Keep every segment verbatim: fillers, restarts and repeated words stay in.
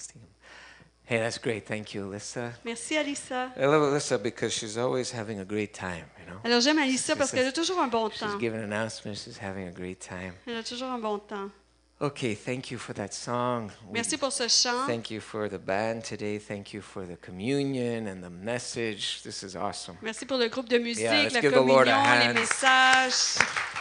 Steam. Hey, that's great. Thank you, Alyssa. Merci, Alissa. I love Alyssa because she's always having a great time, you know. Alors, j'aime Alissa She's parce qu'elle a just- toujours un bon She's temps. giving announcements. She's having a great time. Elle a toujours un bon temps. Okay, thank you for that song. We Merci pour ce chant. Thank you for the band today. Thank you for the communion and the message. This is awesome. Merci pour le groupe de musique, Yeah, let's la give the Lord a communion, les hand. messages.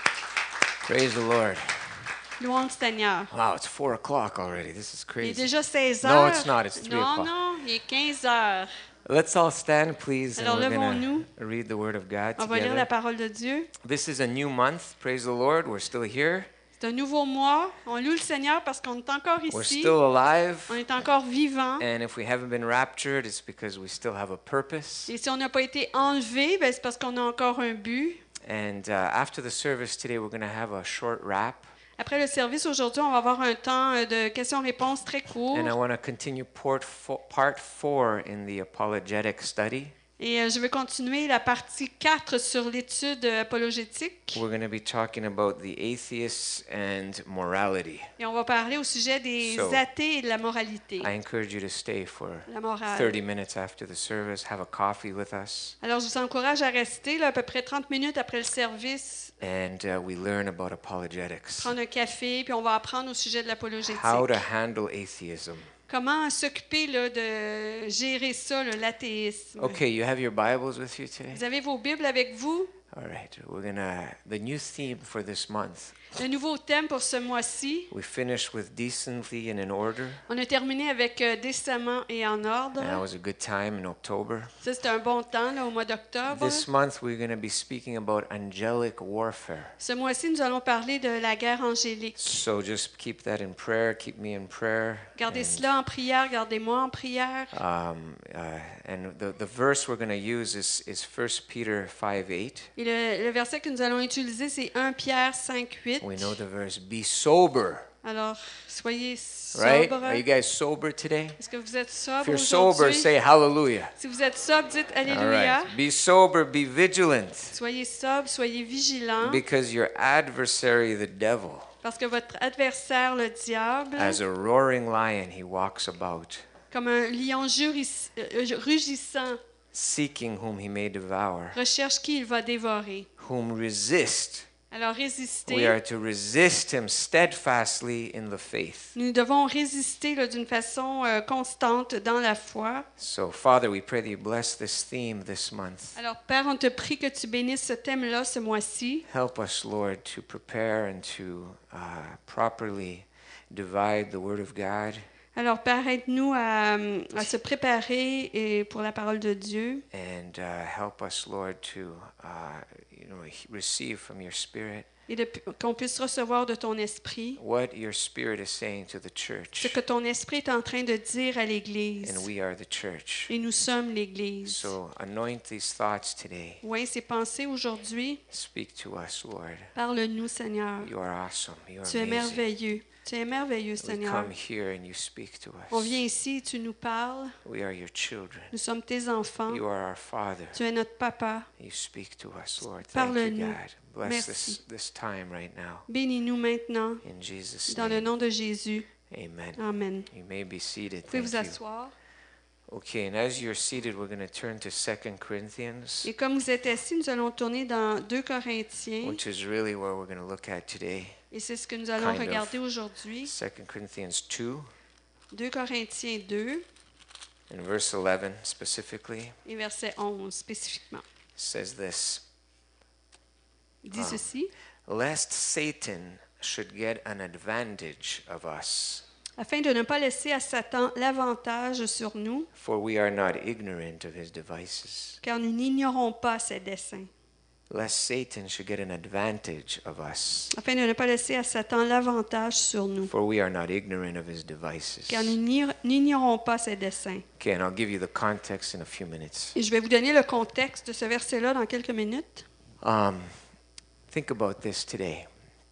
Praise the Lord. Louons le Seigneur. Wow, it's four o'clock already. This is Il est crazy. déjà seize heures. No, it's not. It's three Non, o'clock. non, il est quinze heures. Let's all stand, please, and Alors, we're going levons-nous. to read the Word of God On va lire la together. parole de Dieu. This is a new month. Praise the Lord. We're still here. C'est un nouveau mois. On loue le Seigneur parce qu'on est encore We're ici. still alive. On est encore vivant. And if we haven't been raptured, it's because we still have a purpose. Et si on n'a pas été enlevé, ben c'est parce qu'on a encore un but. And uh, after the service today, we're going to have a short wrap. Après le service aujourd'hui, on va avoir un temps euh, de questions-réponses très court. And I want to continue part four, part four in the apologetic study. Et euh, je vais continuer la partie quatre sur l'étude euh, apologétique. We're going to be talking about the atheists and morality. Et on va parler au sujet des So, athées et de la moralité. I encourage you to stay for La morale. thirty minutes after the service, have a coffee with us, Alors, je vous encourage à rester là, à peu près trente minutes après le service, and uh, we learn about apologetics, prendre un café, puis on va apprendre au sujet de l'apologétique. how to handle atheism. Comment s'occuper là, de gérer ça, là, l'athéisme. Okay, you have your Bibles with you today? Vous avez vos Bibles avec vous? All right, we're going to, the new theme for this month, Le nouveau thème pour ce mois-ci, we finished with decently and in order, on a terminé avec euh, décemment et en ordre. and that was a good time in October. Ça, c'était un bon temps là, au mois d'octobre. This month, we're going to be speaking about angelic warfare. Ce mois-ci, nous allons parler de la guerre angélique. So just keep that in prayer, keep me in prayer. Gardez and, cela en prière, gardez-moi en prière. Um, uh, and the, the verse we're going to use is, is First Peter five eight. Et le, le verset que nous allons utiliser, c'est un Pierre cinq huit. We know the verse, be sober, Alors, soyez right? sobres. Are you guys sober today? Est-ce que vous êtes If sobres you're sober, aujourd'hui? say hallelujah. Si vous êtes sobre, dites All Alléluia. right. Be sober, be vigilant, Soyez sobre, soyez vigilants, because your adversary, the devil, parce que votre adversaire, le diable, as a roaring lion, he walks about, comme un lion juris- euh, rugissant, seeking whom he may devour, recherche qui il va dévorer. whom resist. Alors We résistez. are to resist him steadfastly in the faith. Nous devons résister là, d'une façon euh, constante dans la foi. So, Father, we pray that you bless this theme this month. Alors, Père, on te prie que tu bénisses ce thème-là ce mois-ci. Help us, Lord, to prepare and to uh, properly divide the Word of God, Alors, Père, aide-nous à, à se préparer et pour la parole de Dieu. and uh, help us, Lord, to uh, you know he- receive from your Spirit Et de- qu'on puisse recevoir de ton esprit what your Spirit is saying to the ce church, que ton esprit est en train de dire à l'Église. and we are the church. Et nous sommes l'Église. So, anoint these thoughts today. Oui, ces pensées aujourd'hui, Speak to us, Lord. parle-nous, Seigneur. You are awesome. You are Tu es amazing. merveilleux. Tu es merveilleux, We Seigneur. come here and you speak to On us. vient ici, tu nous parles. We are your children. Nous sommes tes enfants. You are our Father. Tu es notre papa. You speak to us, Lord. Thank you, Parle-nous. God. Bless Merci. this, this time right now. Bénis-nous maintenant. In Jesus' Dans le name. nom de Jésus. Amen. Amen. You may be seated. Vous pouvez Thank vous you. asseoir. Okay, and as you're seated, we're going to turn to Second Corinthians, Et comme vous êtes assis, nous allons tourner dans deux Corinthiens. which is really where we're going to look at today. Et c'est ce que nous allons Kind of. regarder aujourd'hui. Second Corinthians two, deux Corinthiens deux in verse eleven specifically, et verset onze spécifiquement. says this, Dit Ah. ceci. lest Satan should get an advantage of us. Afin de ne pas laisser à Satan l'avantage sur nous, For we are not ignorant of his devices. car nous n'ignorons pas ses desseins. Lest Satan should get an advantage of us. Afin de ne pas laisser à Satan l'avantage sur nous, For we are not ignorant of his devices. car nous n'ign- n'ignorons pas ses desseins. Okay, and I'll give you the context in a few minutes. Et je vais vous donner le contexte de ce verset-là dans quelques minutes. Um, think about this today.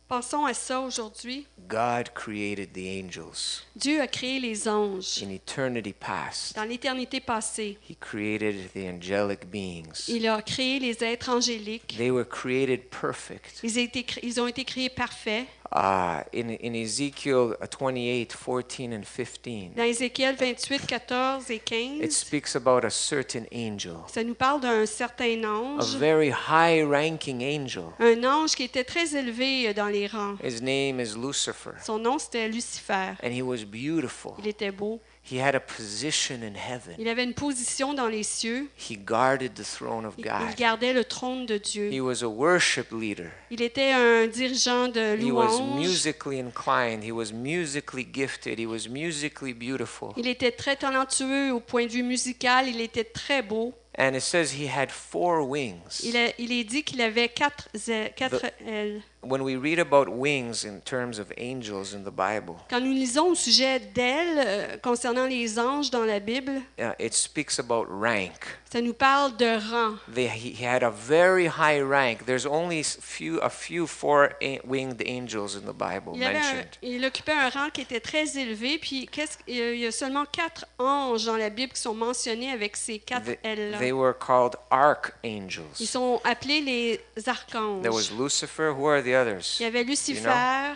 Pensons à ça aujourd'hui. God created the angels Dieu a créé les anges in eternity past. dans l'éternité passée. He created the angelic beings. Il a créé les êtres angéliques. They were created perfect. Ils, ont été, ils ont été créés parfaits. Uh, in, in Ezekiel twenty-eight, fourteen, and fifteen, Dans Ézéchiel vingt-huit, quatorze et it quinze, speaks about a certain angel, ça nous parle d'un certain a ange, very high-ranking angel. un ange qui était très élevé dans les rangs. His name is Lucifer, Son nom, c'était Lucifer. and he was beautiful. Il était beau. He had a position in heaven. Il avait une position dans les cieux. He guarded the throne of Il, God. il gardait le trône de Dieu. He was a worship leader. Il était un dirigeant de He was louange. musically inclined. He was musically gifted. He was musically beautiful. Il était très talentueux au point de vue musical. Il était très beau. And it says he had four wings. Il, a- il est dit qu'il avait quatre, ailes- quatre ailes. When we read about wings in terms of angels in the Bible, Quand nous lisons au sujet d'ailes euh, concernant les anges dans la Bible, uh, it speaks about rank. ça nous parle de rang. They, he he had a very high rank. There's only s- few, a few four-winged angels in the Bible Il, avait un- mentioned. il occupait un rang qui était très élevé, puis qu'est-ce- il y a seulement quatre anges dans la Bible qui sont mentionnés avec ces quatre They, ailes-là. they were called Ils archangels. sont appelés les archanges. There was Lucifer. Who are the others? Il y avait Lucifer,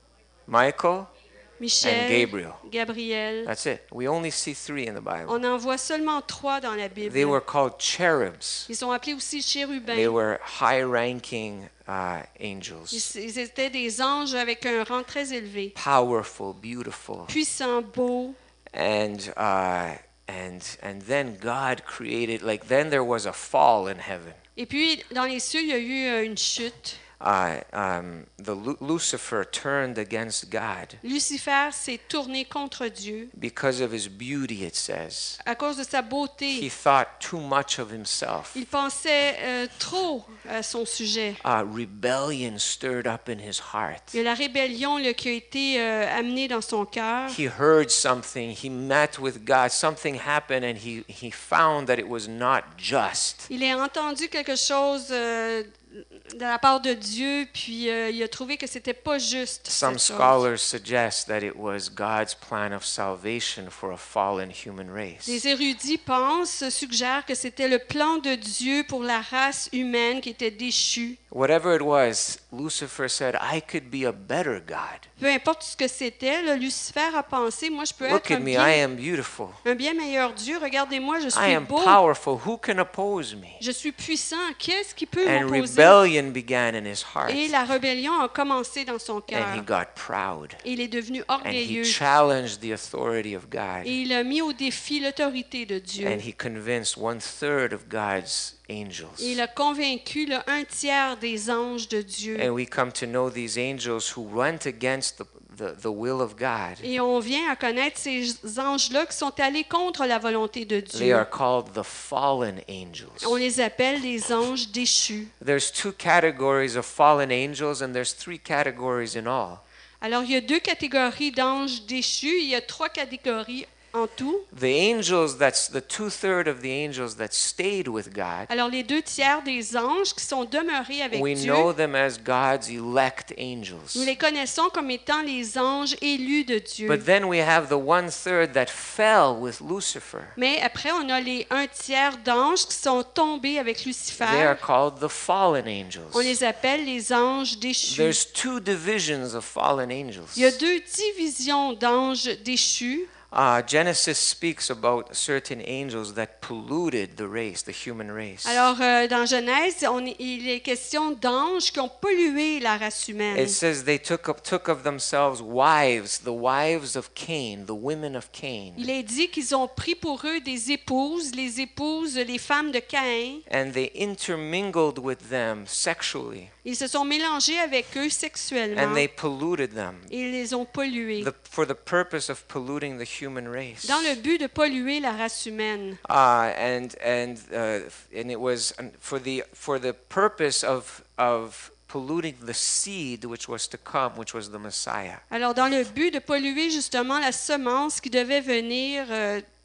Michael Michel, and Gabriel. Gabriel. That's it. We only see three in the Bible. On en voit seulement trois dans la Bible. They were called cherubs. Ils sont appelés aussi chérubins. They were high-ranking uh, angels. Ils, ils étaient des anges avec un rang très élevé. Powerful, beautiful. Puissants, beaux. And uh, and and then God created, like, then there was a fall in heaven. Et puis, dans les cieux, il y a eu euh, une chute. Uh, um, the Lu- Lucifer turned against God Lucifer s'est tourné contre Dieu because of his beauty, it says. à cause de sa He beauté. thought too much of himself. Il pensait euh, trop à son sujet. Uh, rebellion stirred up in his heart. Il y a la rébellion là, qui a été euh, amenée dans son cœur. He heard something, he met with God, something happened, and he, he found that it was not just. Il a entendu quelque chose euh, de la part de Dieu, puis euh, il a trouvé que c'était pas juste. Some cette chose. scholars suggest that it was God's plan of salvation for a fallen human race. Les érudits pensent, suggèrent que c'était le plan de Dieu pour la race humaine qui était déchue. Whatever it was, Lucifer said, I could be a better God. Peu importe ce que c'était, là, Lucifer a pensé, moi je peux Look être at un me, I bien, am beautiful. un bien meilleur Dieu. Regardez-moi, je I suis am beau, powerful. Who can oppose me? je suis puissant. Qu'est-ce qui peut And m'opposer? rebellion began in his heart. Et la rébellion a commencé dans son And he cœur. got proud. Et il est devenu And he orgueilleux. challenged the authority of God. Et il a mis au défi l'autorité de Dieu. And he convinced one third of God's angels. Et il a convaincu là, un tiers des anges de Dieu. And we come to know these angels who went against the, the, the will of God. Et on vient à connaître ces anges-là qui sont allés contre la volonté de They Dieu. are called the fallen angels. On les appelle les anges déchus. There's two categories of fallen angels, and there's three categories in all. Alors, il y a deux catégories d'anges déchus. Il y a trois catégories en tout. The angels, that's the two-thirds of the angels that stayed with God. Alors, les deux tiers des anges qui sont demeurés avec We Dieu, know them as God's elect angels. nous les connaissons comme étant les anges élus de Dieu. But then we have the one-third that fell with Lucifer. Mais après, on a les un tiers d'anges qui sont tombés avec They Lucifer. are called the fallen On angels. les appelle les anges déchus. There's two divisions of fallen angels. Il y a deux divisions d'anges déchus. Uh, Genesis speaks about certain angels that polluted the race, the human race. Alors, euh, dans Genèse, on, il est question d'anges qui ont pollué la race humaine. It says they took up, took of themselves wives, the wives of Cain, the women of Cain, Il est dit qu'ils ont pris pour eux des épouses, les épouses, les femmes de Caïn. and they intermingled with them sexually, Ils se sont mélangés avec eux sexuellement and they polluted them et ils les ont pollués the, for the purpose of polluting the human race. dans le but de polluer la race humaine. Uh, and and uh, and it was for the for the purpose of of polluting the seed which was to come, which was the Messiah. Alors, dans le but de polluer justement la semence qui devait venir euh,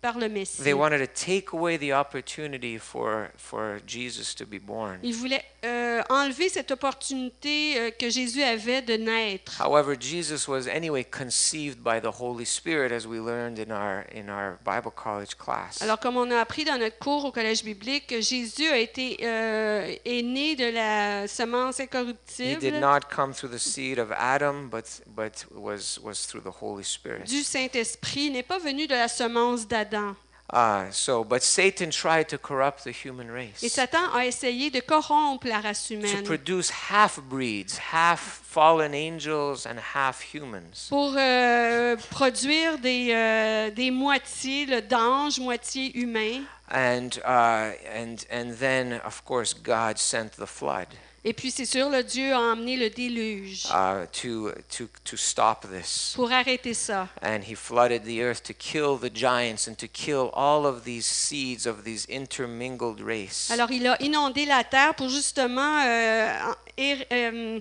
par le Messie. They wanted to take away the opportunity for, for Jesus to be born. Ils voulaient euh, enlever cette opportunité euh, que Jésus avait de naître. However, Jesus was anyway conceived by the Holy Spirit, as we learned in our, in our Bible college class. Alors, comme on a appris dans notre cours au collège biblique, Jésus a été euh, est né de la semence He did incorruptible not come through the seed of Adam, but, but was, was through the Holy Spirit. du Saint-Esprit, n'est pas venu de la semence d'Adam. Uh, so, but Satan tried to corrupt the human Et race, Satan a essayé de corrompre la race to humaine produce half-breeds, half fallen angels and half humans. pour euh, produire des, euh, des moitiés là, d'anges, moitié humains. And, uh, and, and then, of course, God sent the flood Et puis, c'est sûr, le Dieu a emmené le déluge uh, to, to, to stop this. pour arrêter ça. And he flooded the earth to kill the giants and to kill all of these seeds of these intermingled race. Alors, il a inondé la terre pour justement euh, er- euh,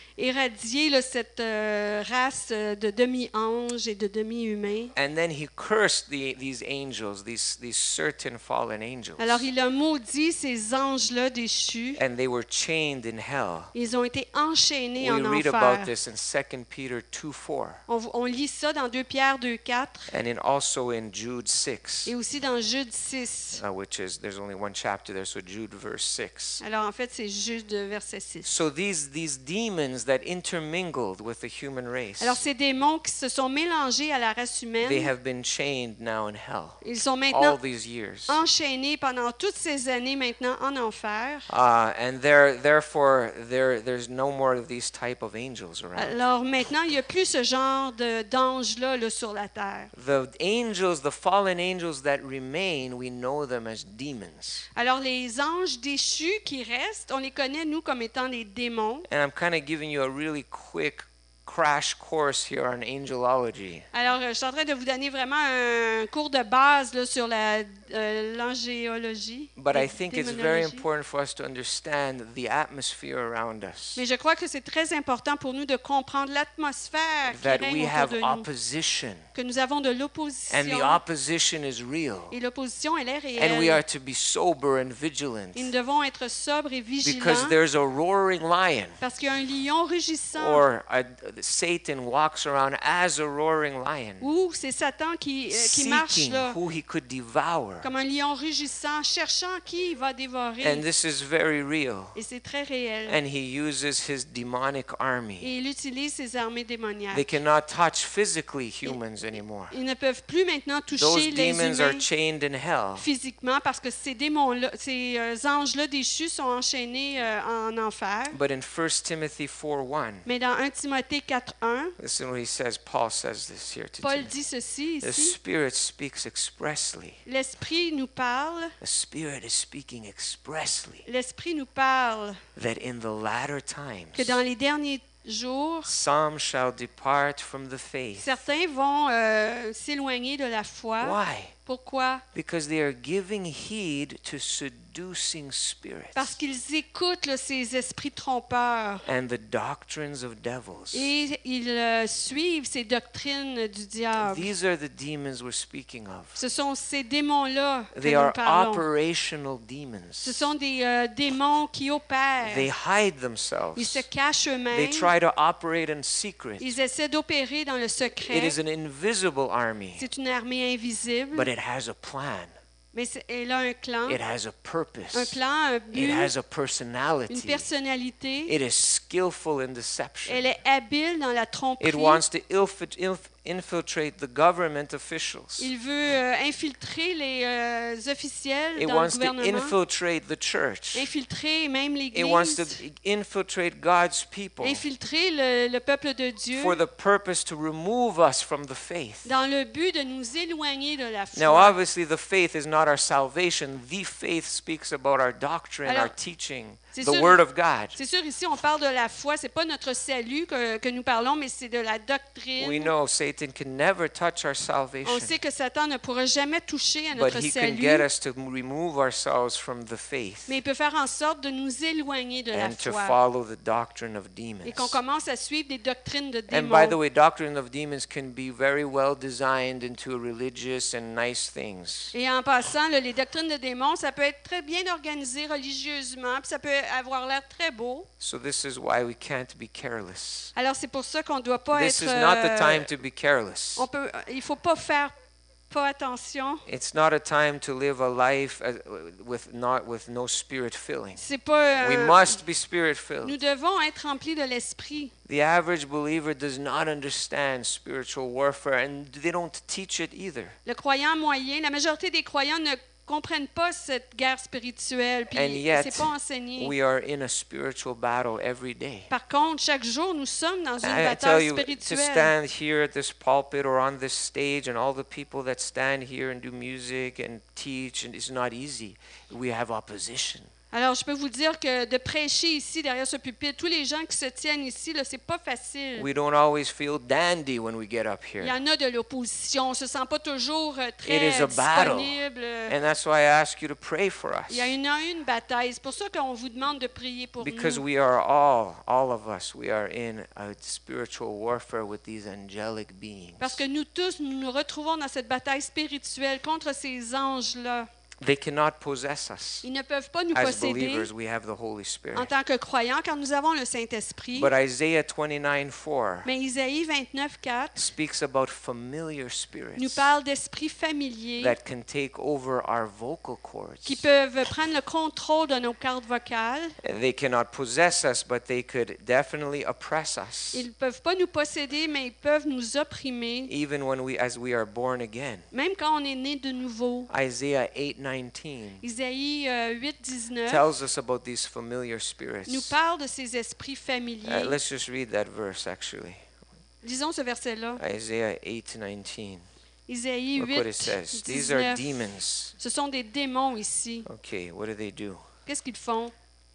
éradier là, cette euh, race euh, de demi-anges et de demi-humains. And then he cursed the, these angels, these, these certain fallen angels. Alors, il a maudit ces anges-là déchus. And they were chained in hell. Ils ont été enchaînés We en read enfer. about this in Second Peter two four On, on lit ça dans deux Pierre deux quatre and in also in Jude six, et aussi dans Jude six. uh, which is, there's only one chapter there, so Jude verse six. Alors, en fait, c'est Jude verset six. So these, these demons that intermingled with the human race, Alors, ces démons qui se sont mélangés à la race they humaine, have been chained now in hell ils sont all maintenant these years. enchaînés pendant toutes ces années maintenant en enfer. Uh, and there, therefore, there, there's no more of these type of angels around. Alors maintenant, il n'y a plus ce genre de, d'anges-là là, sur la terre. The angels, the fallen angels that remain, we know them as demons. Alors les anges déchus qui restent, on les connaît, nous, comme étant des démons. And I'm kind of giving you a really quick crash course here on angelology. Alors, je suis en train de vous donner vraiment un cours de base là, sur la, euh, l'angéologie. But la I think it's very démonologie. important for us to understand the atmosphere around us. Mais je crois que c'est très important pour nous de comprendre l'atmosphère qui That règne we autour have de nous. opposition. Que nous avons de And the l'opposition. opposition is real. Et l'opposition, elle est And we réelle. are to be sober and vigilant. Et nous devons être sobres et Because vigilants there's a roaring lion. parce qu'il y a un lion rugissant. Or a, Satan walks around as a roaring lion, Ou c'est Satan qui, euh, qui marche seeking là, who he could devour. comme un lion rugissant, cherchant qui il va dévorer. And this is very real. Et c'est très réel. And he uses his demonic army. Et il utilise ses armées They démoniaques. cannot touch physically humans anymore. Ils ne peuvent plus maintenant toucher Those les demons are humains chained in hell. physiquement parce que ces démons-là, ces euh, anges-là déchus sont enchaînés euh, en enfer. But in First Timothy four one, Mais dans un Timothée quatre un, listen what he says. Paul says this here to Paul Timothy. dit ceci The ici. Spirit speaks expressly. L'Esprit nous parle, The Spirit is speaking expressly l'Esprit nous parle that in the latter times que dans les derniers jours, some shall depart from the faith. certains vont euh, s'éloigner de la foi. Why? Pourquoi? Because they are giving heed to seducing spirits Parce qu'ils écoutent là, ces esprits trompeurs and the doctrines of devils. et ils euh, suivent ces doctrines du diable. These are the demons we're speaking of. Ce sont ces démons-là que They nous are parlons. operational Ce demons. sont des euh, démons qui opèrent. They hide Ils themselves. se cachent They eux-mêmes. try to operate in secret. Ils essaient d'opérer dans le It secret. is an invisible army, C'est une armée invisible, but it has a plan. mais c'est- elle a un clan, It has a un purpose. plan, un It but, has a une personality. personnalité. It is skillful in deception. Elle est habile dans la It tromperie. wants to ilf- ilf- infiltrate the government officials. Il veut euh, infiltrer les euh, officiels It dans le wants to gouvernement, infiltrate the church. infiltrer même It wants to l'Église, infiltrate God's people infiltrer le, le peuple de Dieu for the purpose to remove us from the faith. dans le but de nous éloigner de la Now, foi. obviously, the faith is not our salvation. The faith speaks about our doctrine, Alors, our teaching. C'est the sûr, Word of God. c'est sûr, ici, on parle de la foi. Ce n'est pas notre salut que, que nous parlons, mais c'est de la doctrine. We know Satan can never touch our On salvation, sait que Satan ne pourra jamais toucher à but notre he can salut, get us to remove ourselves from the faith mais il peut faire en sorte de nous éloigner de la and to foi follow the doctrine of et demons. qu'on commence à suivre des doctrines de And by the démons. way, doctrine of demons can be very well designed into religious and nice things. Et en passant, là, les doctrines de démons, ça peut être très bien organisé religieusement, puis ça peut avoir l'air très beau. So this is why we can't be careless. Alors c'est pour ça qu'on ne doit pas This être... is not the euh, time to be careless. on peut, il ne faut pas faire pas attention. It's not a time to live a life uh, with not with no spirit filling. C'est pas... We euh, must be spirit nous filled. devons être remplis de l'esprit. The average believer does not understand spiritual warfare, and they don't teach it either. Le croyant moyen, la majorité des croyants ne comprennent pas cette guerre spirituelle, puis And yet, c'est pas enseigné. we are in a spiritual battle every day. Par contre, chaque jour, nous sommes dans une I tell bataille you, to spirituelle. stand here at this pulpit or on this stage, and all the people that stand here and do music and teach, and it's not easy. We have opposition. Alors, je peux vous dire que de prêcher ici, derrière ce pupitre, tous les gens qui se tiennent ici, là, c'est pas facile. We don't always feel dandy when we get up Il here. y en a de l'opposition. On ne se sent pas toujours euh, It très is a battle. disponible. And that's why I ask you to pray for us. Il y a une, une bataille. C'est pour ça qu'on vous demande de prier pour Because nous. we are all, all of us, we are in a spiritual warfare with these angelic beings. Parce que nous tous, nous nous retrouvons dans cette bataille spirituelle contre ces anges-là. They cannot possess us. Ils ne peuvent pas nous As posséder believers, we have the Holy Spirit. en tant que croyants, car nous avons le Saint-Esprit. But Isaiah twenty-nine four Mais Isaïe vingt-neuf quatre speaks about familiar nous spirits parle d'esprits familiers that can take over our vocal cords. qui peuvent prendre le contrôle de nos cordes vocales. They cannot possess us, but they could definitely oppress us, Ils ne peuvent pas nous posséder, mais ils peuvent nous opprimer, even when we, as we are born again. même quand on est né de nouveau. Isaiah eight nineteen Isaïe euh, huit dix-neuf tells us about these familiar nous spirits. parle de ces esprits Uh, familiers. let's just read that verse actually. Lisons ce verset-là. Isaiah eight nineteen. Isaïe Look what it huit says. These are dix-neuf. demons. Ce sont des démons ici. Okay, what do they do? Qu'est-ce qu'ils font?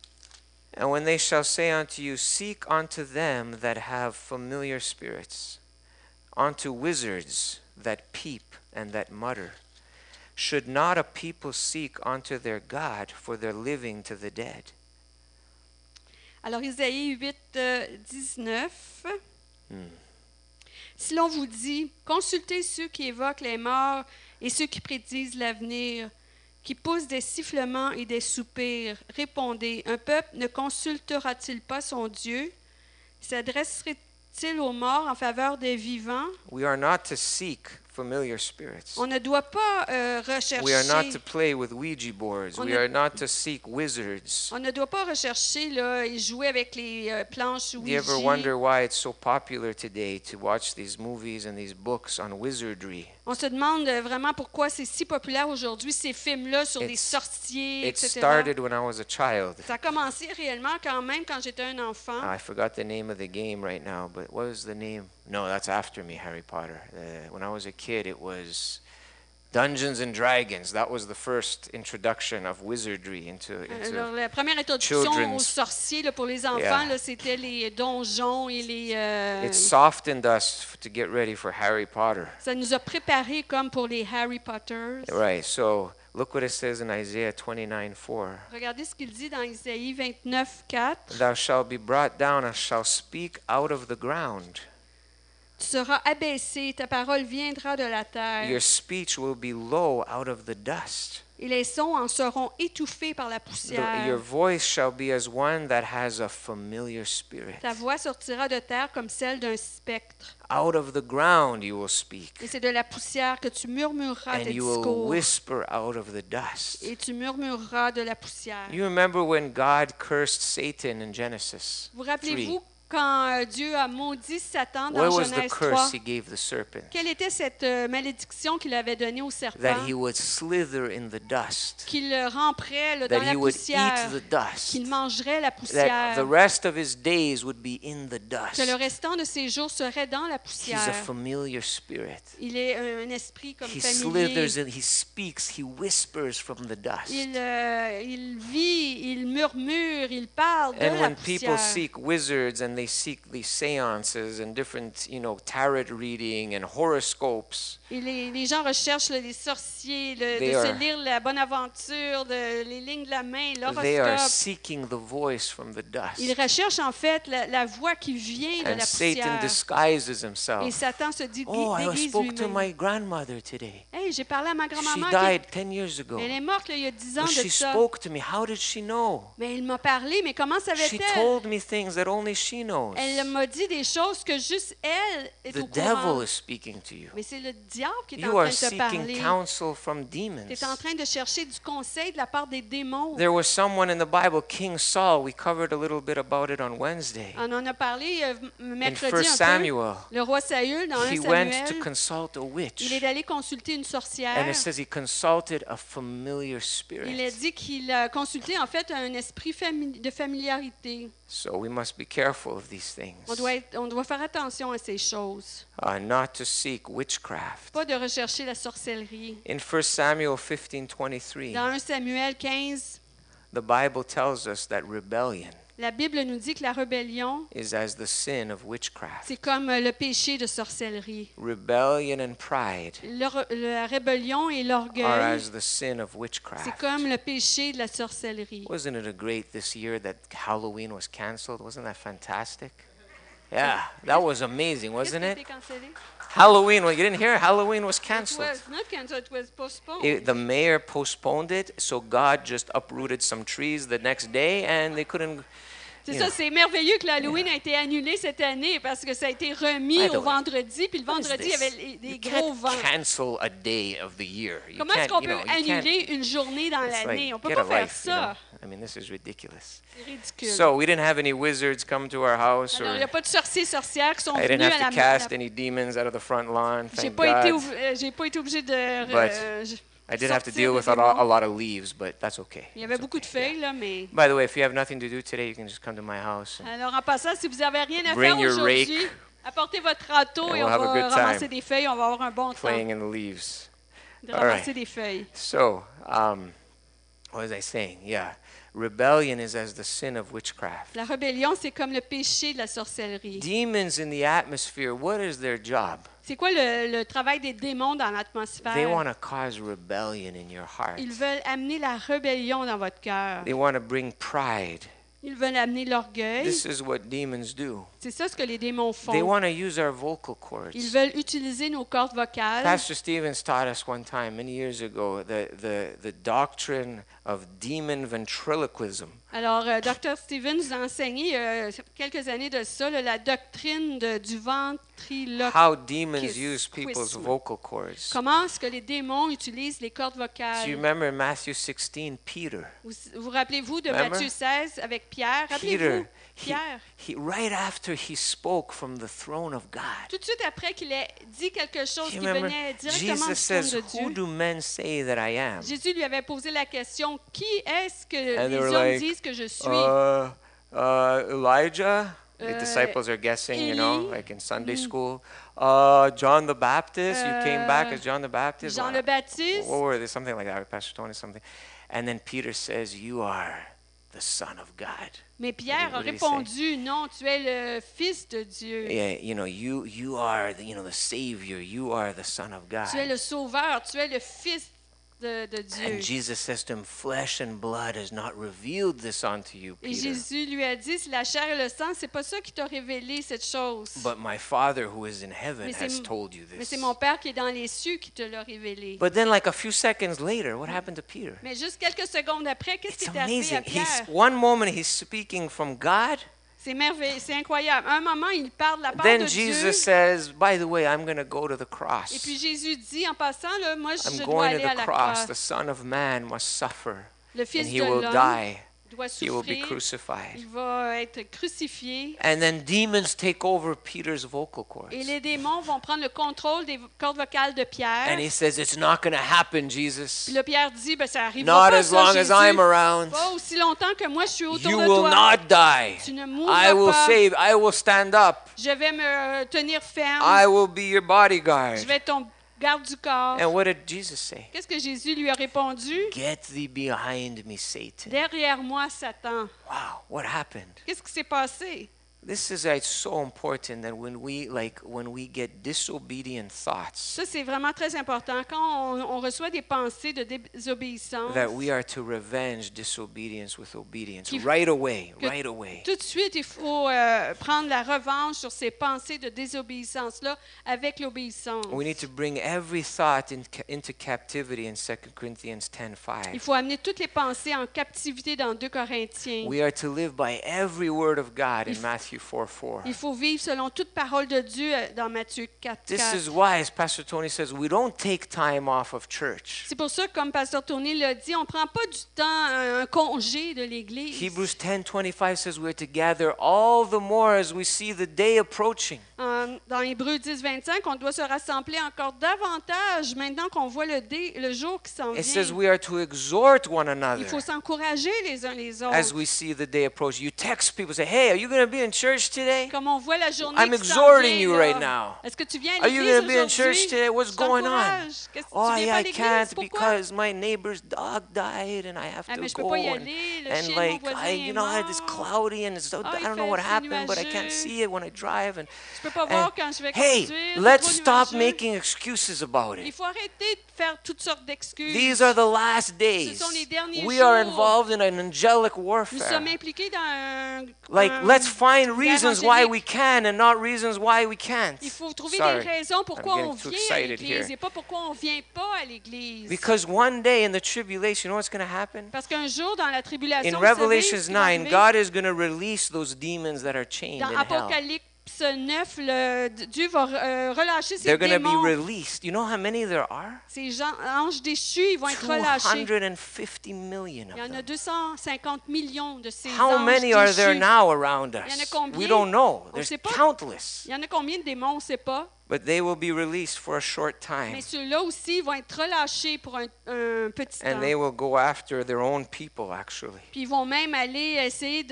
And when they shall say unto you, seek unto them that have familiar spirits, unto wizards that peep and that mutter, should not a people seek unto their God for their living to the dead? Alors, Isaïe huit dix-neuf. Hmm. Si l'on vous dit, consultez ceux qui évoquent les morts et ceux qui prédisent l'avenir, qui poussent des sifflements et des soupirs, répondez, un peuple ne consultera-t-il pas son Dieu? S'adresserait-il aux morts en faveur des vivants? We are not to seek familiar spirits. On ne doit pas euh, We are not rechercher, to play with Ouija boards. On We ne- are not to seek wizards. on ne doit pas rechercher là, et jouer avec les euh, planches Do you ever Ouija. wonder why it's so popular today to watch these movies and these books on wizardry? On se demande euh, vraiment pourquoi c'est si populaire aujourd'hui, ces films-là sur des It's- sorciers, It et cetera. started when I was a child. Ça a commencé réellement quand même quand j'étais un enfant. I forgot the name of the game right now, but what was the name? No, that's after me, Harry Potter. Uh, when I was a kid, it was Dungeons and Dragons. That was the first introduction of wizardry into, into Alors, la première introduction children's- aux sorciers là, pour les enfants, Yeah. là, c'était les donjons et les. euh, It softened us f- to get ready for Harry Potter. ça nous a préparés comme pour les Harry Potter. Right, so look what it says in Isaiah twenty-nine four. Regardez ce qu'il dit dans Isaïe vingt-neuf quatre. Thou shalt be brought down and shalt speak out of the ground. Tu seras abaissé, ta parole viendra de la terre, Your speech will be low out of the dust. et les sons en seront étouffés par la The- poussière. your voice shall be as one that has a familiar spirit. Ta voix sortira de terre comme celle d'un spectre. Out of the ground you will speak, Et c'est de la poussière que tu murmureras and tes you will discours. whisper out of the dust. Et tu murmureras de la poussière. You remember when God cursed Satan in Genesis Vous rappelez-vous three? quand euh, Dieu a maudit Satan dans what was the Genèse curse trois, he gave the serpent? quelle était cette euh, malédiction qu'il avait donnée au serpent? That he would slither in the dust, Qu'il le ramperait là, dans that la he would poussière, eat the dust, qu'il mangerait la that the poussière, rest of his days would be in the dust. que le restant de ses jours serait dans la He's a poussière. familiar spirit. Il est un esprit comme He familier. slithers and he speaks, he whispers from the dust. Il, euh, il vit, il murmure, il parle de And la when people poussière. seek wizards and they seek these seances and different, you know, tarot reading and horoscopes, Et les, les gens recherchent là, les sorciers, le- They de are- se lire la bonne aventure, de, les lignes de la main, they are l'horoscope. seeking the voice from the dust. Ils recherchent en fait la, la voix qui vient de And la Satan poussière. disguises Et himself. Satan se dit Oh, I déguise spoke to lui-même. my grandmother today. Hey, j'ai parlé à ma She grand-maman. qui- died ten years ago. Elle est morte là, il y a dix ans But de she ça. spoke to me. How did she know? Mais il m'a parlé, mais comment She savait-elle? told me things that only she knows. Elle m'a dit des choses que juste elle est The au courant. devil is speaking to you. Mais c'est le diable qui est You en are train de te seeking parler. counsel from Tu demons. es en train de chercher du conseil de la part des démons. There was someone in the Bible, King Saul. We covered a little bit about it on Wednesday. On en a parlé euh, In mercredi First un peu. Samuel, Le roi Saül, dans un he went to Samuel, consult a il witch. est allé consulter une And sorcière. it says he consulted a familiar Il a spirit. dit qu'il a consulté en fait un esprit fami- de familiarité. So we must be careful of these things. On doit, être- on doit faire attention à ces choses. Uh, not to seek witchcraft. Pas de rechercher la sorcellerie. In First Samuel fifteen twenty-three, Dans un Samuel quinze, the Bible tells us that rebellion la Bible nous dit que la rébellion, is as the sin of witchcraft. c'est comme euh, le péché de sorcellerie. Rebellion and pride Le re- la rébellion et are l'orgueil, as the sin of c'est witchcraft. comme le péché de la sorcellerie. Wasn't it a great this year that Halloween was canceled? Wasn't that fantastic? Yeah, that was amazing, Qu'est-ce qui wasn't a it? été cancellé? Halloween, well, you didn't hear? Halloween was It canceled. was not canceled, it was postponed. It- the mayor postponed it, so God just uprooted some trees the next day, and they couldn't. C'est you ça, know. c'est merveilleux que l'Halloween a été annulé cette année parce que ça a été remis By the au way, vendredi, puis le What is vendredi, il y this? avait les- des You gros can't vents. cancel a day of the year. You Comment est-ce can't, qu'on you peut know, you can't- annuler une journée dans it's l'année? like, On peut get pas a faire life, you know? ça. I mean, this is ridiculous. C'est ridicule. So we didn't have any wizards come to our house, Alors, il or n'y a pas de sorciers sorcières qui sont I venus didn't à have la to cast la- any demons out of the front lawn. J'ai Thank pas été God. ouv- euh, j'ai pas été obligée de. But euh, je- I did have to sortir deal des with a, démons. lot- a lot of leaves, but that's okay. Il y avait It's beaucoup de okay, yeah. feuilles là, mais. By the way, if you have nothing to do today, you can just come to my house. and Alors, en passant, si vous n'avez rien à Bring faire your aujourd'hui, rake. apportez votre râteau And et we'll on have a va good ramasser time des feuilles, on va avoir un bon temps Playing in the leaves. de All ramasser right. des feuilles. So, um, what was I saying? Yeah. Rebellion is as the sin of witchcraft. La rébellion, c'est comme le péché de la sorcellerie. Demons in the atmosphere, what is their job? C'est quoi le, le travail des démons dans They l'atmosphère? want to cause rebellion in your heart. Ils veulent amener la rébellion dans votre cœur. They want to bring pride. Ils veulent amener l'orgueil. This is what demons do. C'est ça ce que les démons They font. want to use our vocal cords. Ils veulent utiliser nos cordes vocales. Pastor Stevens taught us one time, many years ago, the, the, the doctrine of demon ventriloquism. Alors, euh, docteur Stevens nous a enseigné euh, quelques années de ça, là, la doctrine de- du ventriloque. How demons Kiss- use people's quisme. vocal cords. Comment est-ce que les démons utilisent les cordes Do you vocales? remember in Matthew sixteen, Peter? Vous vous rappelez-vous de Remember? Matthieu seize avec Pierre? Peter, Rappelez-vous, he, Pierre. he, right after he spoke from the throne of God, Tout de suite après qu'il ait dit quelque chose do qui you remember? venait directement Jesus du trône says, de "Who Dieu, do men say that I am?" Jésus lui avait posé la question, qui est-ce que And they les were hommes like, disent que je suis? Uh, uh, Elijah. The Uh, disciples are guessing, you know, Eli. like in Sunday Mm. school. Uh, John the Baptist. You came back Uh, as John the Baptist. Jean What- le Baptiste? What were they? Something like that. Pastor Tony, something. And then Peter says, "You are the Son of God." Mais Pierre a What did he répondu, non, tu es le Fils de Dieu. Yeah, you know, you you are the, you know, the Savior. You are the Son of God. Tu es le Sauveur, tu es le Fils de, de Dieu. And Jesus says to him, "Flesh and blood has not revealed this unto you, Et Peter, Jésus lui a dit, c'est la chair et le sang, c'est pas ça qui t'a révélé cette chose. but my Father who is in heaven Mais c'est has m- told you Mais this." c'est mon Père qui est dans les cieux qui te l'a révélé. But then, like a few seconds later, what happened to Peter? Mais juste quelques secondes après, qu'est-ce qui It's est arrivé à amazing. He's Pierre? one moment he's speaking from God. C'est merveilleux, c'est incroyable. Un moment, il parle de la part Then de Jesus Dieu. says, "By the way, I'm going to go to the Et cross. puis Jésus dit, en passant, là, moi, je I'm dois going to aller à the la cross. croix. The Son of Man must suffer, Le and Fils he de will l'homme die, doit He will be souffrir, crucified. il va être crucifié. And then demons take over Peter's vocal cords. Et les démons vont prendre le contrôle des cordes vocales de Pierre. And he says, it's not going to happen, Jesus. Puis le Pierre dit, ben, ça arrivera Not pas, as ça, long Jésus. as I'm around. Pas aussi longtemps que moi je suis autour You de will toi. not die. Tu ne I mourras will pas. save. I will stand up. Je vais me tenir ferme. I will be your bodyguard. Je vais être ton garde du corps. And what did Jesus say? Qu'est-ce que Jésus lui a répondu? Get thee behind me, Satan. Derrière moi, Satan. Wow, what happened? Qu'est-ce qui s'est passé? This is like so important that when we like when we get disobedient thoughts, Ça, c'est vraiment très important. Quand on, on reçoit des pensées de désobéissance, that we are to revenge disobedience with obedience Qu'il- right away, que right away. tout de suite, il faut euh, prendre la revanche sur ces pensées de désobéissance-là avec l'obéissance. We need to bring every thought in, into captivity in Second Corinthians ten Il five. faut amener toutes les pensées en captivité dans deux Corinthiens. We are to live by every word of God in Il f- Matthew four four. Il faut vivre selon toute parole de Dieu euh, dans Matthieu quatre This quatre. is why, as Pastor Tony says, we don't take time off of church. C'est pour ça que, comme Pasteur Tony l'a dit, on ne prend pas du temps, un un congé de l'Église. Hebrews ten twenty-five says we're to gather all the more as we see the day approaching. En- dans Hébreux dix vingt-cinq, on doit se rassembler encore davantage maintenant qu'on voit le, dé- le jour qui s'en It says vient. we are to exhort one Il another faut s'encourager les uns les as autres. we see the day approach. You text people, say, hey, are you going to be in church today? Comme on voit la journée I'm qui s'en exhorting vient, you là. right now. Est-ce que tu viens à Are you l'église going to be in church aujourd'hui? today? What's Je going on? t'encourage. Qu'est-ce que Oh, tu viens yeah, pas à I l'église? can't Pourquoi? because my neighbor's dog died and I have Ah, to mais je peux go. pas y And, aller. Le and chien de mon like, voisin I, est you know, it's mort. cloudy and it's so, Ah, I il don't know fait- what c'est happened, but I can't nuageux. see it when I drive. And, Je peux pas and voir quand je vais hey, conduire. c'est let's trop stop nuageux. making excuses about Il it. faut arrêter de faire toutes sortes d'excuses. These are the last days. sont les derniers We are jours. involved in an angelic Nous sommes warfare. impliqués dans un... Like, un- let's find guerre reasons why angélique. we can and not reasons why we can't. Il faut trouver Sorry. des raisons pourquoi I'm on getting too vient à excited l'église here. et pas pourquoi on vient pas à l'église. Because one day in the tribulation, you know what's going to happen? Parce qu'un jour, dans la tribulation, In vous savez Revelations ce qui va nine, arriver? God is going to release those demons that are chained Dans in hell. Apocalypse neuf, le- Dieu va euh, relâcher ces They're going to be démons. released. You know how many there are? Ces gens, anges déchus, ils vont être relâchés. two hundred fifty million Il y of en a them. deux cent cinquante millions de ces How anges many are there déchus. now around Il y en a us? combien? We don't know. On There's sait pas. countless. Il y en a combien de démons, on ne sait pas. But they will be released for a short time. Mais ceux-là aussi vont être relâchés pour un, un petit And temps. they will go after their own people, actually. Puis ils vont même aller essayer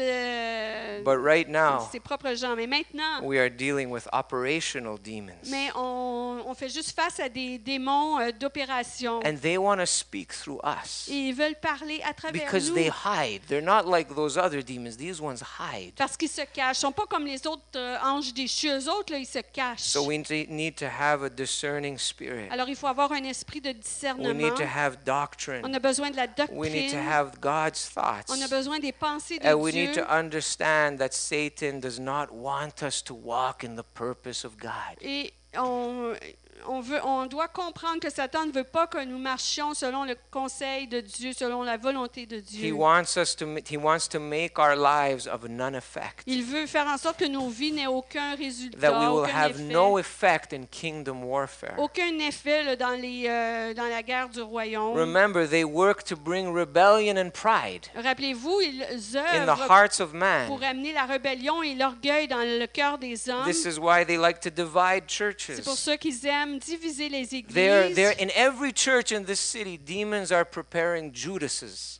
de But right now, ses propres gens. Mais maintenant, we are dealing with operational demons. mais on, on fait juste face à des démons euh, d'opération. And they want to speak through us. Et ils veulent parler à travers Because nous. they hide. They're not like those other demons. These ones hide. Parce qu'ils se cachent. Ils ne sont pas comme les autres euh, anges déchus. Eux autres, là, ils se cachent. So we ne- need to have a discerning spirit. Alors, il faut avoir un esprit de We discernement. need to have On doctrine. a besoin de la We need to doctrine. have God's thoughts. On a besoin des pensées de And we Dieu. need to understand that Satan does not want us to walk in the purpose of God. Et on, on, veut, on doit comprendre que Satan ne veut pas que nous marchions selon le conseil de Dieu, selon la volonté de He Dieu. wants us to ma- he wants to make our lives of none effect. Il veut faire en sorte que nos vies n'aient aucun That résultat, we will aucun have effet. no effect in kingdom warfare. Aucun effet là, dans, les, euh, dans la guerre du royaume. Remember, they work to bring rebellion and pride Rappelez-vous, ils in the œuvrent hearts of man. pour amener la rébellion et l'orgueil dans le cœur des hommes. This is why they like to divide C'est pour churches. ça qu'ils aiment diviser les There, églises. there, in every church in this city, demons are preparing Judases.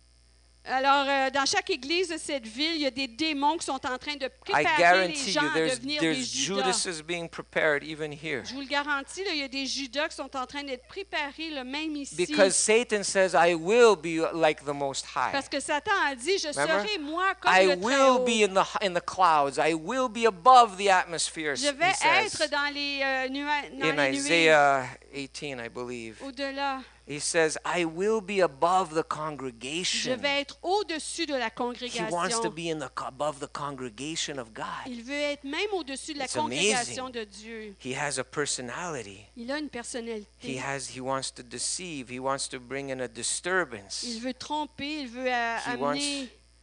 Alors, euh, dans chaque église de cette ville, il y a des démons qui sont en train de I préparer les guarantee gens you, à there's, devenir des there's Judas. Judases being prepared even here. Je vous le garantis, là, il y a des Judas qui sont en train d'être préparés, le même ici. Because Satan says, I will be like the Most High. Parce que Satan a dit, je Remember? serai moi comme I le will Très-Haut. be in the in the clouds. I will be above the atmosphere. Je He vais être says dans les, euh, nua- dans in les nuées, Isaiah eighteen, I believe. au-delà. He says, I will be above the Je congregation. vais être au-dessus de la He wants to congrégation. be in the above the congregation of God. Il veut être même au-dessus de la It's congrégation amazing. de Dieu. He has a personality. Il a une personnalité. He has he wants to deceive. He wants to bring in a disturbance. Il veut tromper, il veut euh, He amener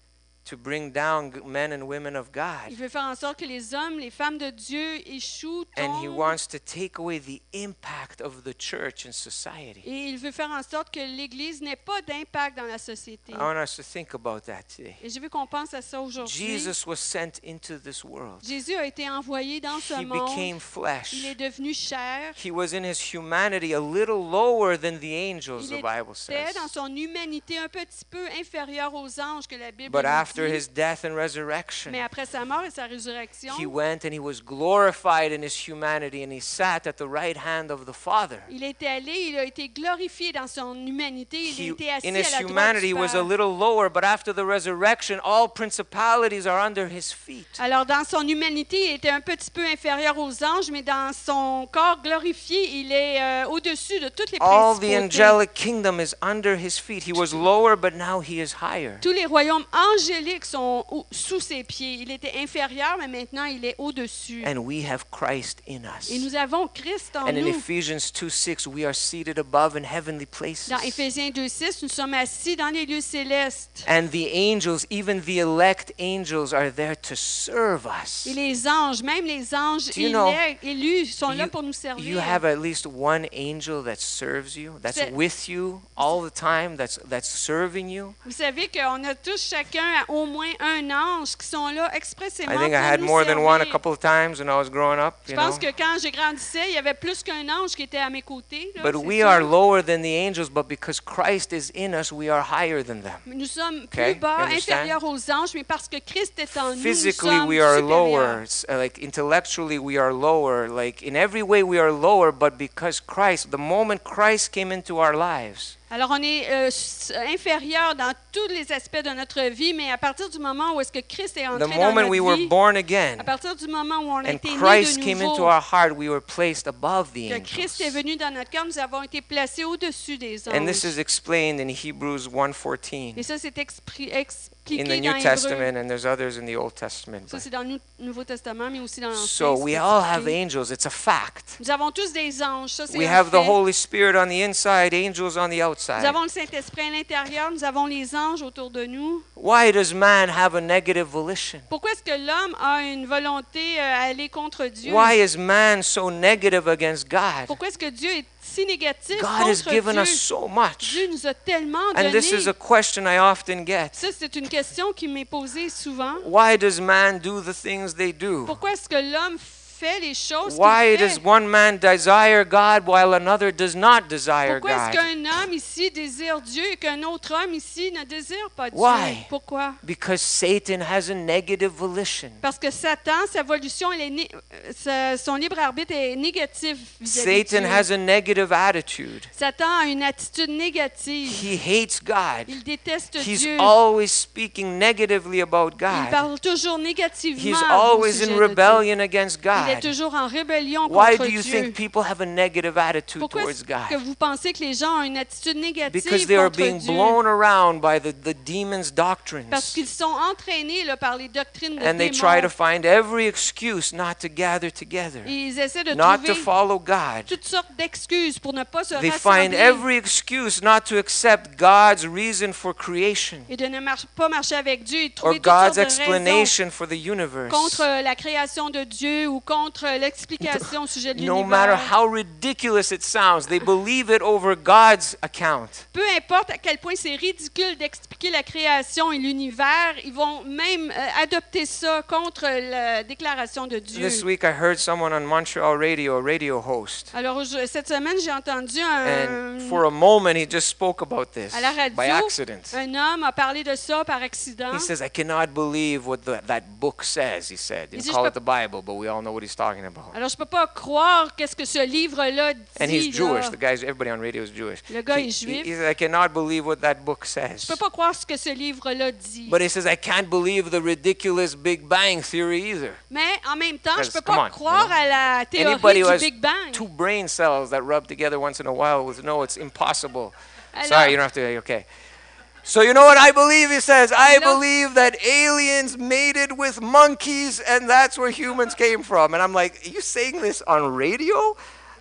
to bring down g- men and women of Il God. veut faire en sorte que les hommes, les femmes de Dieu échouent, And he tombent. wants to take away the impact of the church in society. Et il veut faire en sorte que l'Église n'ait pas d'impact dans la société. I want us to think about that today. Et je veux qu'on pense à ça aujourd'hui. Jesus was sent into this world. Jésus a été envoyé dans ce He monde. became flesh. Il est devenu chair. He was in his humanity a little lower than the angels, Il the Bible était says. dans son humanité un petit peu inférieure aux anges que la Bible But nous after dit. his death and resurrection, Mais après sa mort et sa résurrection, he went and he was glorified in his humanity and he sat at the right hand of the Father. il était allé, il a été glorifié dans son humanité, il He, a été assis in à his la droite humanity du was a Père. little lower, but after the resurrection, all principalities are under his feet. Alors dans son humanité, il était un petit peu inférieur aux anges, mais dans son corps glorifié, il est euh, au-dessus de toutes les All the principautés. angelic kingdom is under his feet. He was lower, but now he is higher. Tous les royaumes angéliques sont au- sous ses pieds. Il était inférieur, mais maintenant il est au-dessus. And we have Christ in us. Et nous avons Christ en And in nous. Ephesians two six, we are seated above in heavenly places. Dans Éphésiens deux six, nous sommes assis dans les lieux célestes. And the angels, even the elect angels, are there to serve us. Et les anges, même les anges Do you know, élec- élus, sont là You, pour nous you servir. have at least one angel that serves you, that's C'est- with you all the time, that's that's serving you. Vous savez qu'on a tous chacun au moins un ange qui sont là expressément I pour think I had nous more than one a servir. couple of times when I was growing up, Je you know. pense que quand je grandissais, il y avait plus qu'un ange qui était à mes côtés. là, But c'est we sûr. are lower than the angels, but because Christ is in us, we are higher than them. Nous sommes Okay, plus bas, you understand? inférieurs aux anges, mais parce que Christ est en nous, nous Physically, sommes we are supérieurs. lower. s- uh, Like intellectually, we are lower. Like in every way, we are lower. But because Christ, the moment Christ came into our lives, Alors, on est euh, s- inférieur dans tous les aspects de notre vie, mais à partir du moment où est-ce que Christ est entré the dans moment notre we were vie, born again, à partir du moment où on a and été Christ né came de into nouveau, our heart, we were placed above the que Christ est angels. venu dans notre cœur, nous avons été placés au-dessus des anges. And this is explained in Hebrews one fourteen Et ça, c'est expri- in expliqué the dans New Hébreux. Testament, and there's others in the Old Testament. Ça, but- c'est dans le Nou- Nouveau Testament, mais aussi dans l'Ancien. So c'est we all have expliqué. angels. It's a fact. Nous avons tous des anges, ça c'est We un have the fait. Holy Spirit on the inside, angels on the Nous outside. avons le Saint-Esprit à l'intérieur, nous avons les anges autour de nous. Why does man have a negative volition? Pourquoi est-ce que l'homme a une volonté euh, à aller contre Dieu? Why is man so negative against God? Pourquoi est-ce que Dieu est si négatif God has contre given Dieu? us so much. Dieu nous a tellement And donné. this is a question I often get. Ça, c'est une question qui m'est posée souvent. Why does man do the things they do? Pourquoi est-ce que l'homme fait les choses Why qu'il does fait? one man desire God while another does not desire Pourquoi est-ce God? qu'un homme ici désire Dieu et qu'un autre homme ici ne désire pas Dieu? Why? Pourquoi? Because Satan has a negative volition. Parce que Satan, sa volition, elle est né- euh, sa- son libre arbitre est négatif vis-à-vis de Satan Dieu. has a negative attitude. Satan a une attitude négative. He hates God. Il déteste He's Dieu. always speaking negatively about Il God. parle toujours négativement He's au always sujet in de Dieu. rebellion against Il est God. toujours en rébellion Why contre do you Dieu. think people have a negative attitude Pourquoi towards est-ce que God? vous pensez que les gens ont une attitude négative Because they are contre being Dieu? blown around by the, the demon's Parce doctrines. qu'ils sont entraînés là, par les doctrines de And they try to démons. find every excuse not to gather together, Et ils essaient de not trouver to follow God. toutes sortes d'excuses pour ne pas se They find rassembler every excuse not to accept God's reason for creation et de ne marche- pas marcher avec Dieu et de or trouver toutes God's sortes de raisons explanation for the universe. contre la création de Dieu ou contre l'explication au sujet de No matter l'univers. how ridiculous it sounds, they believe it over God's account. Peu importe à quel point c'est ridicule d'expliquer la création et l'univers, ils vont même euh, adopter ça contre la déclaration de Dieu. This week I heard someone on Montreal radio, a radio host, Alors je- cette semaine, j'ai entendu un, and for a moment he just spoke about this à la radio, by accident. un homme a parlé de ça par accident. He says, I cannot believe what the, that book says, he said. He Il didn't dit, call je it the Bible, but we all know what he's talking about. Alors je peux pas croire qu'est-ce que ce livre-là dit. And he's Jewish. là. The guys, everybody on radio is Jewish. Le gars He, est juif. he, he said, I cannot believe what that book Je says. peux pas croire ce que ce livre-là dit. But he says, I can't believe the ridiculous Big Bang theory either. Mais en même temps, je Because, peux come pas on, croire you know. à la théorie Anybody who du has Big Bang. two brain cells that rub together once in a while will know it's impossible. Alors- Sorry, you don't have to, okay. So you know what I believe, he says? I Alors- believe that aliens mated with monkeys and that's where humans came from. And I'm like, are you saying this on radio?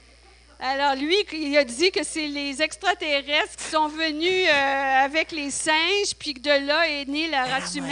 Alors lui, il a dit que c'est les extraterrestres qui sont venus euh, avec les singes, puis que de là est née la race I'm humaine. like,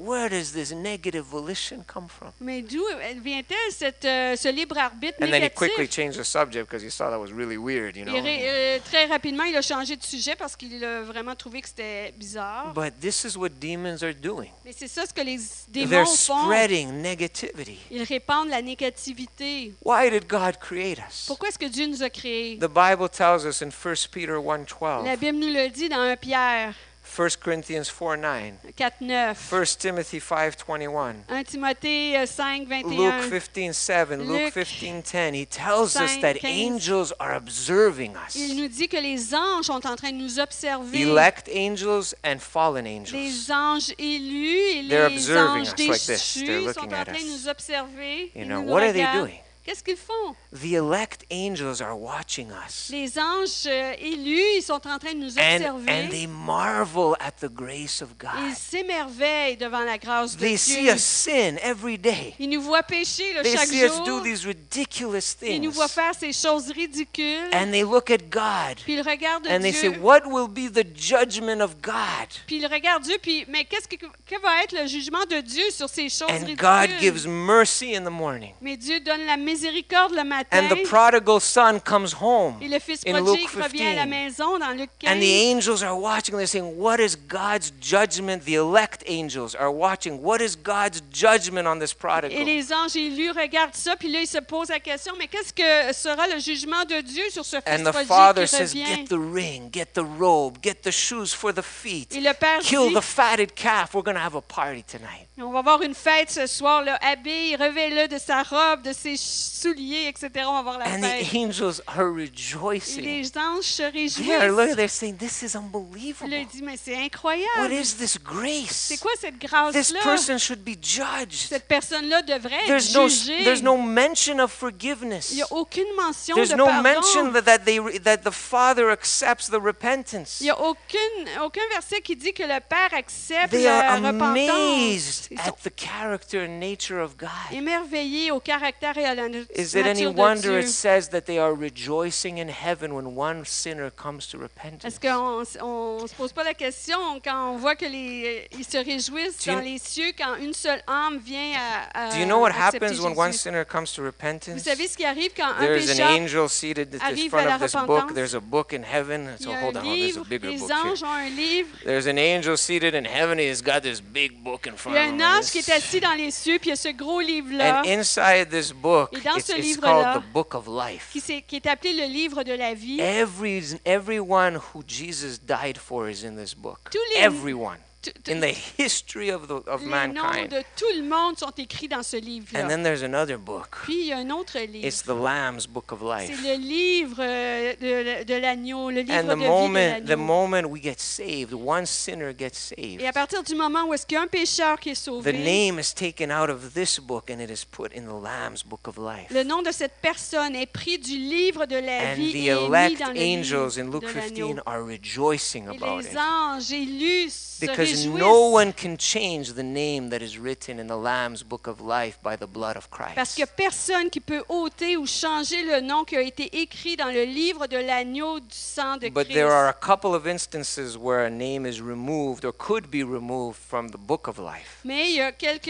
where does this negative volition come from? Mais d'où elle vient-elle, cette, euh, ce libre arbitre And then he quickly négatif? changed the subject because he saw that was really weird, you Et know. ré- euh, très rapidement, il a changé de sujet parce qu'il a vraiment trouvé que c'était bizarre. But this is what demons are doing. Mais c'est ça ce que les They're démons font. spreading negativity. Ils répandent la négativité. Why did God create us? Pourquoi est-ce que Dieu nous a créés? The Bible tells us in First Peter one twelve, La Bible nous le dit dans un Pierre First Corinthians four nine, quatre neuf, First Timothy five twenty-one, un Timothée euh, cinq vingt et Luke un, fifteen seven, Luke Luc fifteen ten. He tells us cinq that quinze. angels are observing us. Il nous dit que les anges sont en train de nous observer. Elect angels and fallen angels. Les anges élus et They're les observing anges us like this. déchus They're sont looking en at train de us. nous observer. You Ils know, nous what are they regardent. doing? Qu'est-ce qu'ils font? The elect angels are watching us. Les anges euh, élus, ils sont en train de nous And, observer. and they marvel at the grace of God. Ils s'émerveillent devant la grâce de They Dieu. see us sin every day. Ils nous voient pécher là, They chaque see us do jour. these ridiculous Ils nous things. voient faire ces choses ridicules. And they look at God Puis ils regardent and they say, Dieu. what will be the judgment of God? Puis ils regardent Dieu. Puis, mais qu'est-ce que, que va être le jugement de Dieu sur ces choses And ridicules? God gives mercy in the morning. Mais Dieu donne la miséricorde le matin. And the prodigal son comes home Et le fils in prodigue Luke revient à la fifteen. maison dans Luc And the quinze. angels are watching. They're saying, what is God's judgment? The elect angels are watching. What is God's judgment on this Et prodigal? les anges élus regardent ça, puis là, ils se posent la question, mais qu'est-ce que sera le jugement de Dieu sur ce fils And the prodigue father qui says, revient? get the ring, get the robe, get the shoes for the feet. Et le père Kill dit, the fatted calf. We're going to have a party tonight. on va avoir une fête ce soir, là, habille, revêt-le de sa robe, de ses souliers, et cetera. On va avoir la And fête. the angels are Et rejoicing. les anges se They are réjouissent. looking, they're saying, this is Puis là, unbelievable. il dit, mais c'est What incroyable. is this grace? C'est quoi cette This grâce-là? person should be judged. Cette personne-là devrait être There's no, jugée. there's no mention of forgiveness. Il n'y a aucune mention There's de no pardon. mention that, that, they, that the Father accepts the repentance. Il n'y a aucune, aucun verset qui dit que le Père accepte They la are repentance. amazed Ils sont at the character and nature of God. émerveillés au caractère et à la nat- Is it any nature de wonder it Dieu. says that they are rejoicing in heaven when one sinner comes to repentance? Est-ce qu'on ne se pose pas la question quand on voit que les, ils se réjouissent Do you- dans les cieux quand une seule âme vient à, à Do you know what accepter happens when one Jésus? sinner comes to Vous repentance? savez ce qui arrive quand un There's an pécheur, angel seated at the arrive front à la of this book. repentance. There's a book in heaven. il So y a hold un on, there's a livre, bigger les book here. anges ont un livre, There's an angel seated in heaven. He's got this big book in il front y a of un him. ange and qui est this- assis dans les cieux, puis il y a ce gros livre-là And inside this book, Et dans it's, ce it's livre-là, called the Book of Life. qui, s'est- qui est appelé le livre de la vie. Every, everyone who Jesus died for is in this book. Tous les- Everyone. T- t- In the history of, the, of Les noms mankind. de tout le monde sont écrits dans ce And livre-là. then there's another book. Puis il y a un autre livre. It's the Lamb's Book of C'est Life. le livre euh, de, de l'agneau, le livre And de the vie de moment, the l'agneau. moment we get saved, one sinner gets saved. Et à partir du moment où est-ce qu'il y a un pécheur qui est The sauvé, name is taken out of this book and it is put in the Lamb's Book of Life. le nom de cette personne est pris du livre de la And vie the et est mis elect dans le livre angels in Luke de l'agneau. fifteen are rejoicing Et about les it. anges élus se Because réjouissent no one can change the name that is written in the Lamb's Book of Life by the blood of parce Christ. qu'il n'y a personne qui peut ôter ou changer le nom qui a été écrit dans le livre de l'agneau du sang de But Christ. there are a couple of instances where a name is removed or could be removed from the Book of Life. Mais il y a quelques...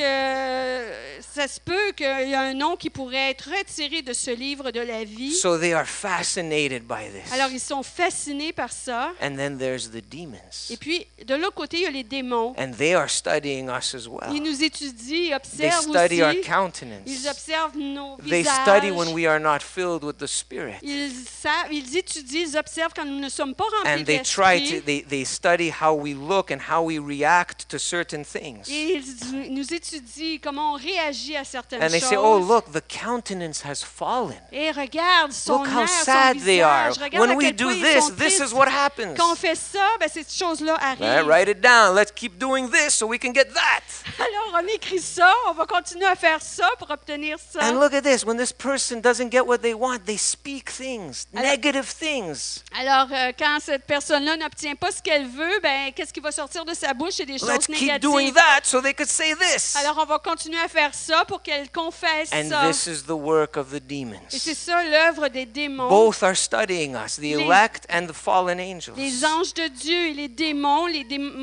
Ça se peut qu'il y a un nom qui pourrait être retiré de ce livre de la vie. So they are fascinated by this. Alors, ils sont fascinés par ça. And then there's the demons. Et puis, de l'autre côté, il y a les démons. And they are studying us as well. Ils nous étudient, ils They observent study our aussi. countenance. Ils observent nos They visages. study when we are not filled with the Spirit. Ils savent, ils étudient, ils observent quand nous ne sommes pas remplis And de they try to, l'esprit. they, they study how we look and how we react to certain things. Et ils nous étudient comment on réagit à certaines And they choses. say, oh, look, the countenance has fallen. Et regarde son Look how air, son sad they are. visage. Regarde à When we quel do point ils this, sont this tristes. is what happens. Quand on fait ça, ben, ces choses-là Right, arrivent. write it down. Let's keep doing this so we can get that. Alors, on écrit ça, on va continuer à faire ça pour obtenir ça. And look at this. When this person doesn't get what they want, they speak things, Alors- negative things. Alors, euh, quand cette personne-là n'obtient pas ce qu'elle veut, ben, qu'est-ce qui va sortir de sa bouche? C'est des choses Let's keep doing négatives. that so they could say this. Alors, on va continuer à faire ça pour qu'elle confesse And ça. this is the work of the demons. Et c'est ça l'œuvre des démons. Both are studying us, the Les- elect and the fallen angels. Les anges de Dieu et les démons, les démons des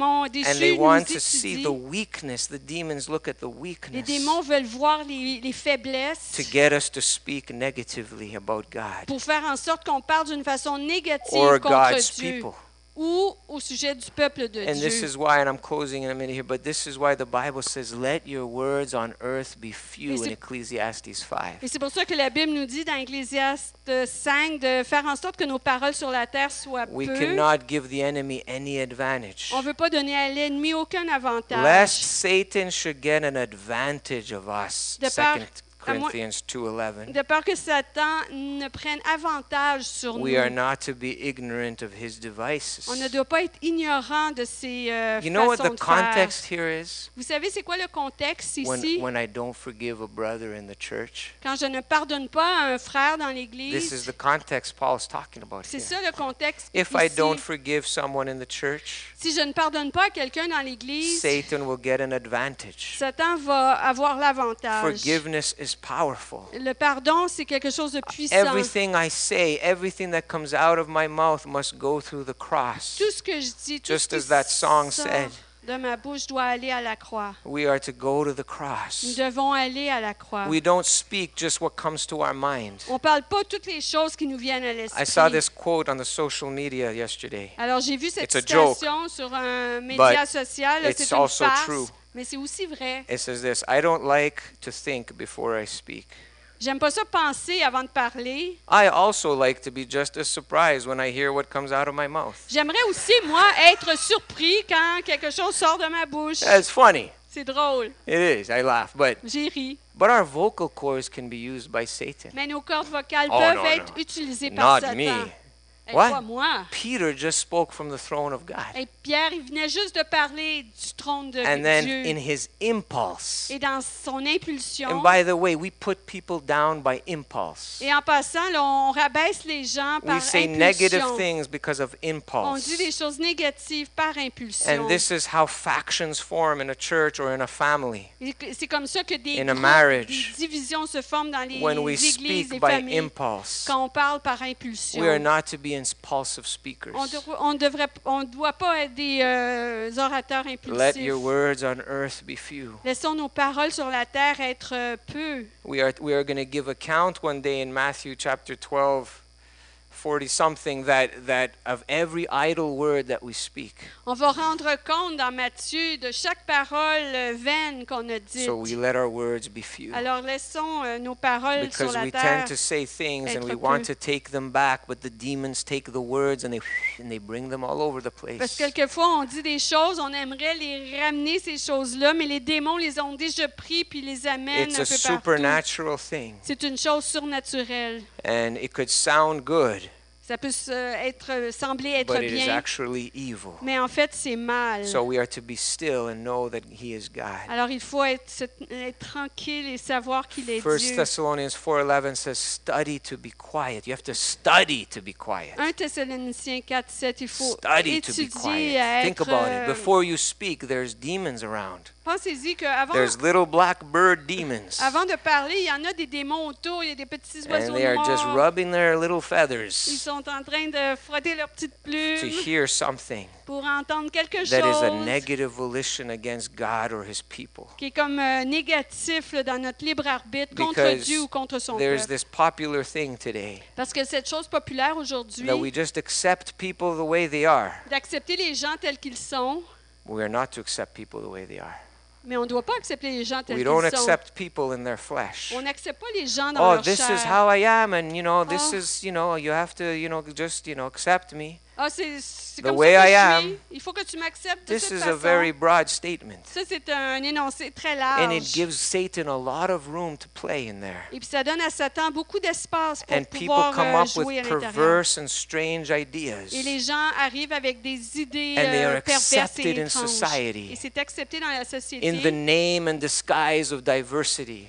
And they Jésus nous want to see étudie. the weakness. The demons look at the Les weakness démons veulent voir les, les faiblesses to get us to speak negatively about God pour faire en sorte qu'on parle d'une façon négative or contre God's Dieu people. ou au sujet du peuple de And this Dieu. is why, and I'm closing in a minute here, but this is why the Bible says, let your words on earth be few Et c'est- in Ecclesiastes five. Et c'est pour ça que la Bible nous dit dans Ecclésiaste cinq de faire en sorte que nos paroles sur la terre soient We peu. cannot give the enemy any advantage. On ne veut pas donner à l'ennemi aucun avantage. Lest Satan should get an advantage of us. De peur- Second à moins- Corinthians two eleven. De peur que Satan ne prenne avantage sur We are nous. not to be ignorant of his devices. On ne doit pas être ignorant de ses euh, You know what façons the de faire. context here is? Vous savez, c'est quoi le contexte When, ici? when I don't forgive a brother in the church. Quand je ne pardonne pas à un frère dans This is l'Église, the context Paul's talking about c'est here. ça le contexte. If I ici. don't forgive someone in the church, Si je ne pardonne pas à quelqu'un dans l'Église, Satan will get an advantage. Satan va avoir l'avantage. Forgiveness is powerful. Le pardon, c'est quelque chose de puissant. Everything I say, everything that comes out of my mouth must go through the cross. Tout ce que je dis, tout Just ce as qui that song sort said. de ma bouche doit aller à la croix. We are to go to the Nous cross. devons aller à la croix. We don't speak just what comes to our mind. On ne parle pas toutes les choses qui nous viennent à I saw l'esprit. this quote on the social media yesterday. Alors, j'ai vu cette It's a joke, citation sur un média but social. là, it's C'est une also farce, true. mais c'est aussi vrai. It says this, I don't like to think before I speak. J'aime pas ça penser avant de parler. I also like to be just as surprised when I hear what comes out of my mouth. J'aimerais aussi, moi, être surpris quand quelque chose sort de ma bouche. It's funny. C'est drôle. It is. I laugh. But J'ai ri. but our vocal cords can be used by Satan. Mais nos cordes vocales Oh, peuvent no, être no. utilisées par Not Satan. me. Eh, What? pas moi. Peter just spoke from the throne of God. Et Pierre, il venait juste de parler du trône de And then Dieu. in his impulse. Et dans son impulsion. And by the way, we put people down by impulse. Et en passant, là, on rabaisse les gens par We say negative impulsion. things because of On impulse. dit des choses négatives par impulsion. And this is how factions form in a church or in a family. Et c'est comme ça que des, In a groupes, marriage, des divisions se forment dans les When we églises speak et by familles impulse, quand on parle par impulsion. we are not to be impulsive speakers. On ne on devrait, on doit pas être des euh, orateurs Let impulsifs. your words on earth be few. Laissons nos paroles sur la terre être euh, peu. We are we are going to give account one day in Matthew chapter twelve, forty something that that of every idle word that we speak. On va rendre compte dans Matthieu de chaque parole euh, vaine qu'on a dite. So we let our words be few. Alors laissons euh, nos paroles sur Because la we terre. tend to say things and être we want peu. to take them back, but the demons take the words and they and they bring them all over the Parce place. que quelquefois, on dit des choses, on aimerait les ramener, ces choses-là, mais les démons les ont déjà pris puis les amènent It's un a peu partout. supernatural thing, C'est une chose surnaturelle. and it could sound good, Ça peut se- être, euh, sembler être but it is bien, actually evil. mais en fait, c'est mal. So we are to be still and know that He is God. Alors, il faut être, se- être tranquille et savoir qu'il est First Dieu. Thessalonians four eleven says, "Study to be quiet." You have to study to be quiet. un Thessaloniciens quatre sept, il faut Study to be étudier quiet. à Think être... about it. euh, Before you speak, there's demons around. Pensez-y qu'avant There's little black bird demons, avant de parler, il y en a des démons autour, il y a des petits and oiseaux they are just noirs. rubbing their little Ils feathers sont en train de frotter leurs petites to plumes hear something pour entendre quelque that is a chose negative volition against God or His people. qui est comme euh, négatif là, dans notre libre arbitre contre Because Dieu ou contre son there's peuple. this popular thing today Parce que cette chose populaire aujourd'hui, that we just accept people the way they are. d'accepter les gens tels qu'ils sont, We are not to accept people the way they are. mais on ne doit pas accepter les gens tels We qu'ils don't sont. accept people in their flesh. On n'accepte pas les gens dans Oh, leur this chair. is how I am, and you know, this Oh. is, you know, you have to, you know, just, you know, accept me. Ah, c'est c'est The comme way ça que I je am. suis. Il faut que tu m'acceptes de This cette is a façon. very broad statement. Ça, c'est un énoncé très And it large. gives Satan a lot of room to play in there. Et puis ça donne à Satan beaucoup d'espace pour And people pouvoir come euh, up jouer à with l'intérieur. perverse and strange ideas. Et les gens arrivent avec des idées And they euh, are perverses et accepted in étranges. society. Et c'est accepté dans la société In the name and disguise of diversity.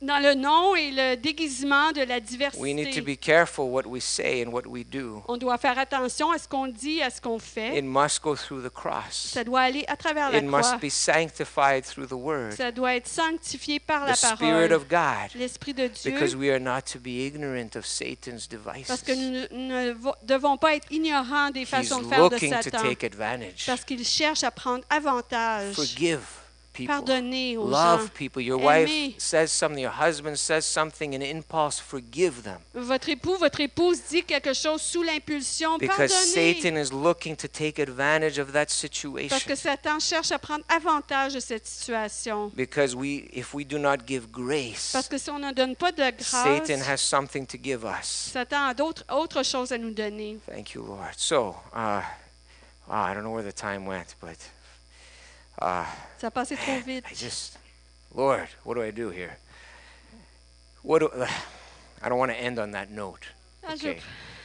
dans le nom et le déguisement de la We need to diversité. be careful what we say and what we do. On doit faire attention à ce qu'on dit, à ce qu'on fait. It must go through the cross. Ça doit aller à travers la It croix. must be sanctified through the Word, Ça doit être sanctifié par the la Spirit parole, of God, l'Esprit de because Dieu, we are not to be ignorant of Satan's parce que devices. nous ne vo- devons pas être ignorants des He's façons de faire de looking to Satan, take advantage. parce qu'il cherche à prendre avantage, Forgive people. pardonner aux Love gens. people. Your Aimer. wife says something, your husband says something, an impulse, forgive them. Votre époux, votre épouse dit quelque chose sous l'impulsion, Because pardonnez. Satan is looking to take advantage of that Parce que situation. Satan cherche à prendre avantage de cette situation. Because we, if we do not give grace, Parce que si on ne donne pas de Satan grâce, has something to give us. Satan a d'autres autre chose à nous donner. Thank you, Lord. So, uh, wow, I don't know where the time went, but uh, Ça a passé trop man, vite. I just, Lord, what do I do here? What do, I don't want to end on that note. Ah, je- Okay.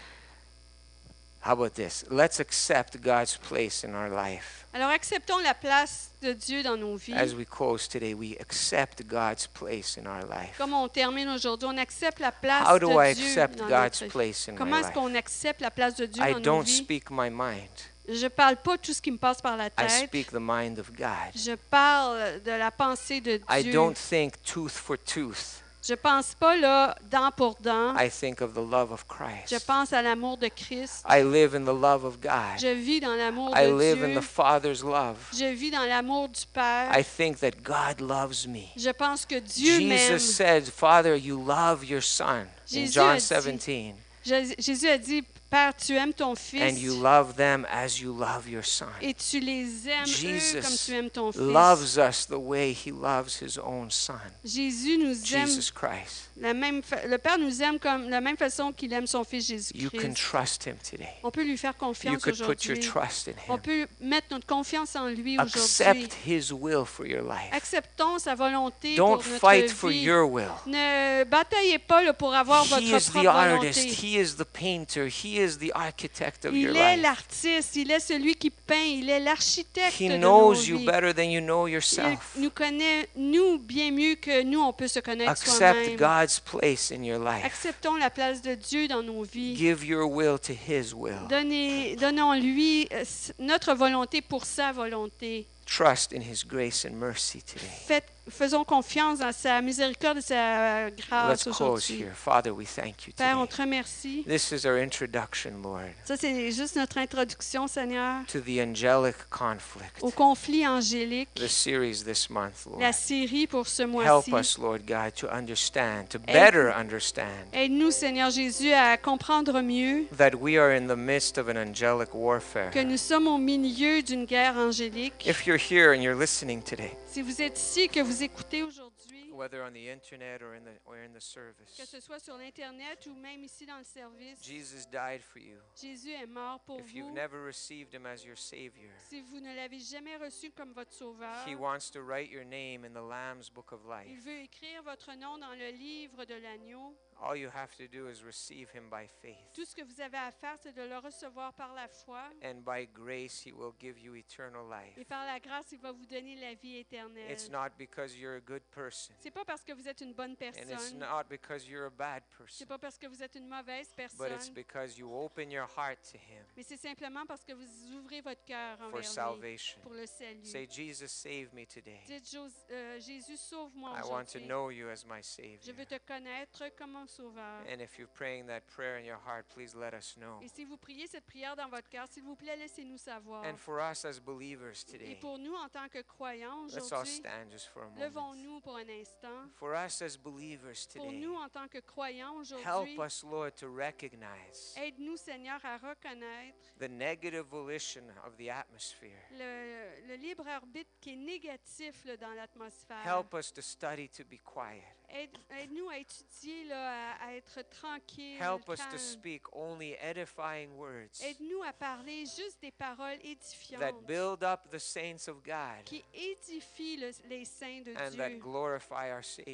How about this? Let's accept God's place in our life. Alors acceptons la place de Dieu dans nos vies. As we close today, we accept God's place in our life. Comme on termine aujourd'hui, on accepte la place How de do I Dieu accept dans God's notre vie. place in my Comment est-ce life? qu'on accepte la place de Dieu I dans nos don't vies? speak my mind. Je parle pas tout ce qui me passe par la I tête. speak the mind of God. Je parle de la pensée de I Dieu. don't think tooth for tooth. Je pense pas là dent pour dent. I think of the love of Je Christ. pense à l'amour de Christ. I live in the love of God. Je vis dans l'amour I de live in Dieu. the Father's love. Je vis dans l'amour du Père. I think that God loves me. Je pense que Dieu m'aime. Jesus said, Father, you love your Son in Jésus John a dit- seventeen, Je- Jésus a dit, Père, tu aimes ton and Fils you love them as you love your Son. et tu les aimes eux Jesus comme tu aimes ton Fils. Loves us the way he loves his own Son, Jésus nous aime, Jesus Christ. la même fa- le Père nous aime comme de la même façon qu'il aime son Fils You can Jésus-Christ. trust him today. On peut lui faire You confiance could put your aujourd'hui. trust in On him. peut mettre notre confiance en lui aujourd'hui. Accept his will for your life. Acceptons sa volonté Don't pour notre fight for vie. your will. Ne bataillez pas là, pour avoir He votre is the propre artist. volonté. He is the painter. He is the architect of your Il est life. l'artiste, il est celui qui peint, il est l'architecte He de nos knows you vies. better than you know Il yourself. nous connaît, nous, bien mieux que nous, on peut se connaître Accept soi-même. God's place in your life. Acceptons la place de Dieu dans nos vies. Give your will to his will. Donnez, donnons-lui euh, s- notre volonté pour sa volonté. Trust in his grace and mercy today. Faites, faisons confiance dans sa miséricorde et sa grâce Let's close aujourd'hui. here. Father, we thank you Père, on today. te remercie. This is our introduction, Lord, Ça, c'est juste notre introduction, Seigneur, to the angelic conflict. au conflit angélique, The series this month, la Lord. série pour ce Help mois-ci. us, Lord God, to understand, to better understand Aide-nous, Seigneur Jésus, à comprendre mieux that we are in the midst of an angelic warfare. que nous sommes au milieu d'une guerre angélique. If you're here and you're listening today, Si vous êtes ici, que vous écoutez aujourd'hui, whether on the internet or in the or in the que service, ce soit sur l'Internet ou même ici dans le service, Jesus died for you. Jésus est mort pour If you've vous. never received him as your Savior, Si vous ne l'avez jamais reçu comme votre sauveur, he wants to write your name in the Lamb's Book of il Life. veut écrire votre nom dans le livre de l'agneau. All you have to do is receive him by faith. Tout ce que vous avez à faire, c'est de le recevoir par la foi. And by grace, he will give you eternal Et life. par la grâce, il va vous donner la vie éternelle. It's not because you're a good person, C'est pas parce que vous êtes une bonne and it's personne. not because you're a bad C'est person, pas parce que vous êtes une mauvaise but it's personne. because you open your heart to him Mais c'est simplement parce que vous ouvrez votre cœur for envers lui salvation. pour le salut. Say, Jesus, save me today. Dites, Jos- euh, Jésus, sauve-moi I want to aujourd'hui. know you as my Je Savior. veux te connaître comme mon sauveur. And if you're praying that prayer in your heart, please let us know. Et si vous priez cette prière dans votre cœur, s'il vous plaît, laissez-nous savoir. And for us as believers Et today, pour nous, en tant que croyants let's all aujourd'hui, stand just for a moment. levons-nous pour un instant. For us as believers Pour today, nous, en tant que croyants aujourd'hui, help us, Lord, to recognize aide-nous, Seigneur, à reconnaître the negative volition of the atmosphere. le, le libre arbitre qui est négatif là, dans l'atmosphère. Help us to study to be quiet. Aide, aide-nous à étudier, là, à, à être tranquille, Help us to calme. speak only edifying words Aide-nous à parler juste des paroles that édifiantes build up the saints of God qui édifient le- les saints de and that Dieu glorify our Savior.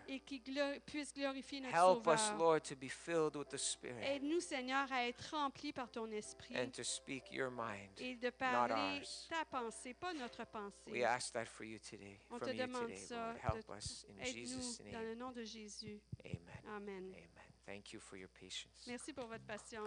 et qui glo- puisse glorifier notre Help us, Sauveur. Lord, to be filled with the Spirit Aide-nous, Seigneur, à être remplis par ton esprit and to speak your mind, et de not parler ours. ta pensée, pas notre We pensée. ask that for you today, On te from you demande today, ça. Lord. Help de- us in Aide-nous Jesus' dans le name. nom de Jésus. Amen. Amen. Amen. Thank you for your patience. Merci pour votre patience.